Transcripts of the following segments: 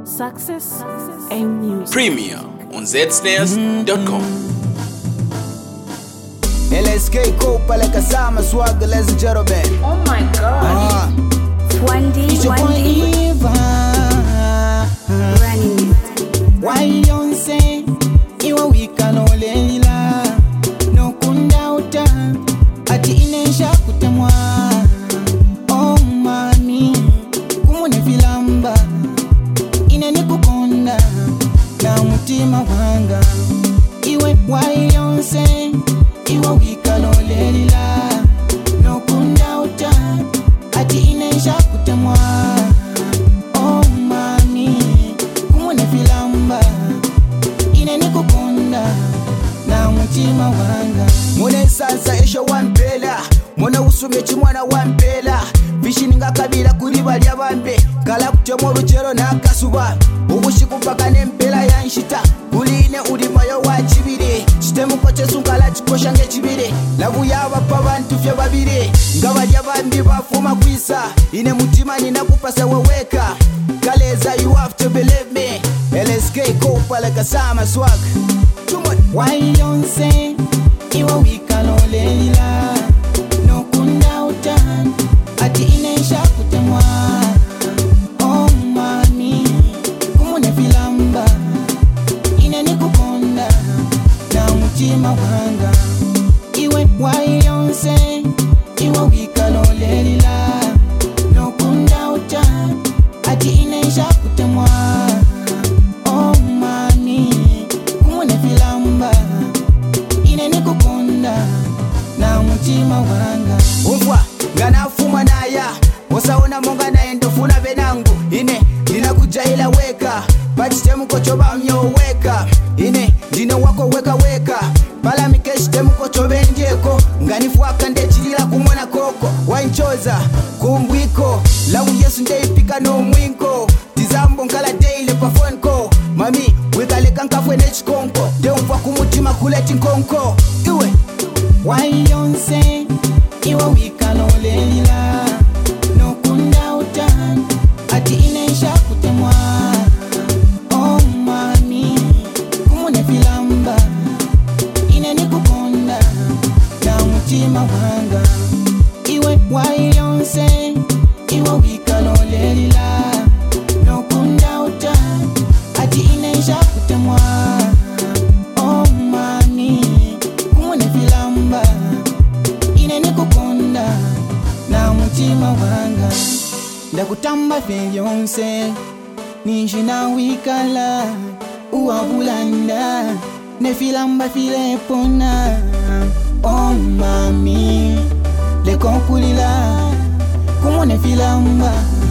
Success and music. Premier on zsnares.com. LSK Copa like a summer swag, ladies and gentlemen. Oh my god. It's your boy Eva. Running it. Why don't say iwa wika no leila no kunda uta ati inesha kutemwa. Oh mami kumune filamba ineni kukonda na mutima wanga iwe. Why don't say iwa wika no leila no kunda uta ati inesha kutemwa. Oh mami kumune filamba ineni kukonda na mutima wanga. Mune sansa esho wampela muna usume chimwana wampela vishininga kabila kuliba lya bambe kala kutemo rujero na kasuba ubushiku mpaka nempela yanshita uline ulimayo wa chibire chitemu koche sungala chikosha nge chibire labu yaba pa bantu fye babire ngaba lya bambi bafuma kwisa ine mutima ninakupasa weweka kaleza. You have to believe me. LSK Copa like a summer swag. Too much. Why don't say iwa wika no leila no kunda utan ati inesha kutemwa. Oh mami kumune filamba ineni kukonda na mutima wanga iwe. Why don't say iwa wika no leila no kunda utan ati inesha kutemwa. Oh mami kumune filamba ineni kukonda na mutima wanga. Umva nganafuma naya osaona monga naye ndofuna benangu ine ndinakujaila weka bachitemukochoba myoweka ine ndine wako weka pala mikeshitemukochobe njeko nganifwaka ndechilila kumona koko wanchoza kumbwiko lawu Yesu ndeipika no mwinko tizambo nkala daily pa phone call mami wikaleka nkafwe nechikonko ndeumva kumutima kuleti nkonko iwe. Why don't say iwa wika no leila no kunda utan ati inesha kutemwa. Oh mami kumune filamba ineni kukonda na mutima wanga iwe. Why don't say iwa wika no leila no kunda utan ati inesha kutemwa. Oh mami kumune filamba ineni kukonda na mutima wanga ndakutamba vyonse ninjina wikala uwabulanda nefilamba filepona. Oh mami lekonkulila kumune filamba.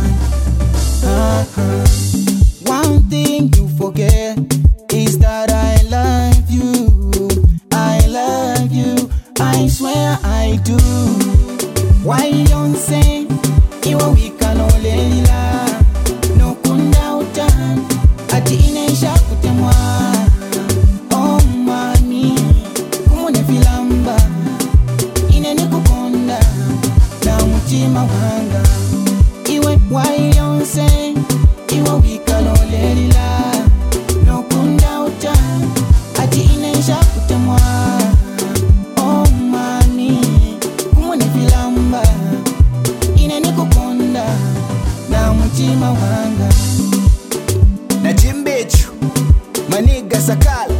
One thing you forget is that I love you. I love you, I swear I do. Why don't say iwa wika no leila no kunda utan ati inesha kutemwa. Oh mami kumune filamba ineni kukonda na mutima wanga iwe. Why don't say iwa wika no leila no kunda utan ati inesha kutemwa. Oh mami kumune filamba ineni kukonda na mutima wanga. Na jimbechu maniga sakala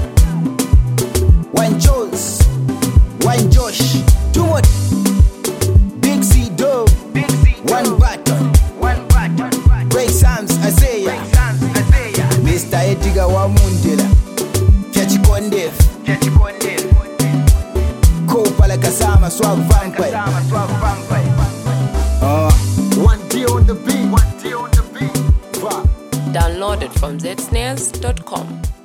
wanjos wanjosh too much. Big C do one button break Sams Azea Mr. Ediga wa Mundela Fiachikonde Copa like a summer swag vampire. One day on the beat. Downloaded from zsnares.com.